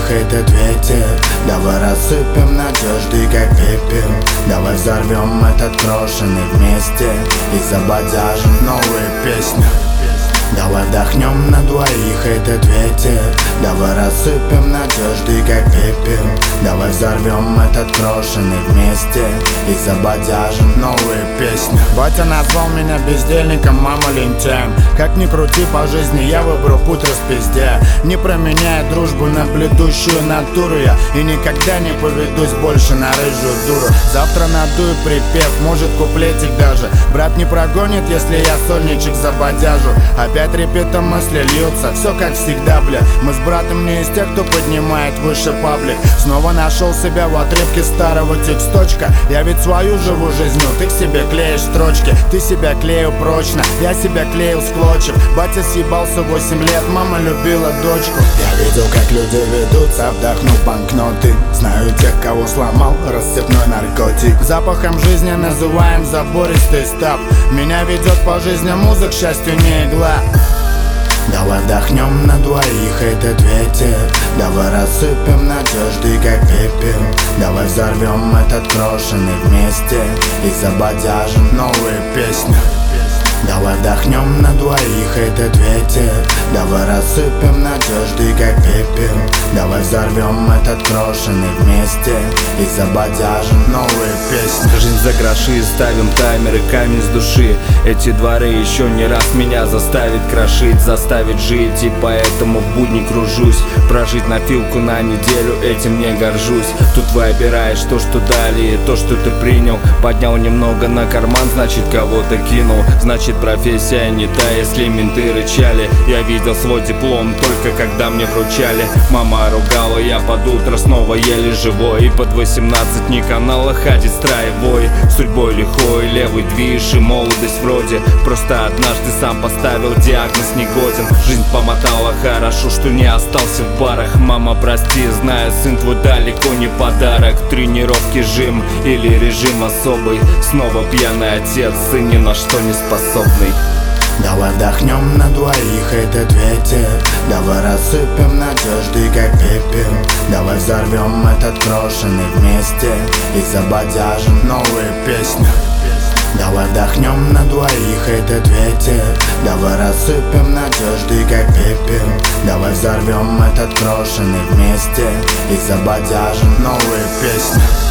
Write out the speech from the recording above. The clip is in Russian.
двоих этот ветер. Давай рассыпем надежды, как пепел. Давай взорвем этот крошенный вместе и забодяжим новые песни. Давай вдохнем на двоих этот ветер. Давай рассыпем надежды, как пепел. Давай взорвем этот крошенный вместе и забодяжим новые песни. Батя назвал меня бездельником, мама лентяем. Как ни крути по жизни, я выберу путь распизде. Не променяя дружбу на плетущую натуру я, и никогда не поведусь больше на рыжую дуру. Завтра надую припев, может куплетик даже. Брат не прогонит, если я сольничек забодяжу. Опять репетом мысли льются, все как всегда, бля. Мы с братом не из тех, кто поднимает выше паблик. Снова нашел себя в отрывке старого тексточка. Я ведь свою живу жизнь, ты к себе клеишь строчки. Ты себя клеил прочно, я себя клеил с клочев. Батя съебался 8 лет, мама любила дочку. Я видел, как люди ведутся, вдохнув банкноты. Знаю тех, кого сломал рассыпной наркотик. Запахом жизни называем забористый стаб. Меня ведет по жизни музыка, к счастью, не игла. Давай вдохнем на двоих этот ветер. Давай рассыпем надежды, как пепел. Давай взорвем этот крошенный вместе и забодяжим новые песни. Давай вдохнем на двоих этот ветер. Давай рассыпем надежды, как пепел. Давай взорвем этот крошенный вместе и забодяжим новые песни. Жизнь за гроши, ставим таймеры, камень с души. Эти дворы еще не раз меня заставит крошить, заставит жить, и поэтому в будни кружусь. Прожить на филку на неделю, этим не горжусь. Тут выбираешь то, что дали, и то, что ты принял. Поднял немного на карман, значит кого-то кинул. Значит профессия не та, если менты рычали. Я видел свой диплом только когда мне вручали. Мама ругала, я под утро снова еле живой. И под 18 не канала ходит строевой. Судьбой лихой, левый движ и молодость вроде. Просто однажды сам поставил диагноз негоден. Жизнь помотала, хорошо, что не остался в барах. Мама, прости, знаю, сын твой далеко не подарок. Тренировки, жим или режим особый. Снова пьяный отец, сын ни на что не способный. Давай вдохнем на двоих этот ветер. Давай рассыпем надежды, как пепел. Давай взорвем этот крошенный вместе и забодяжим новые песни. Давай вдохнем на двоих этот ветер. Давай рассыпем надежды, как пепел. Давай взорвем этот крошенный вместе и забодяжим новые песни.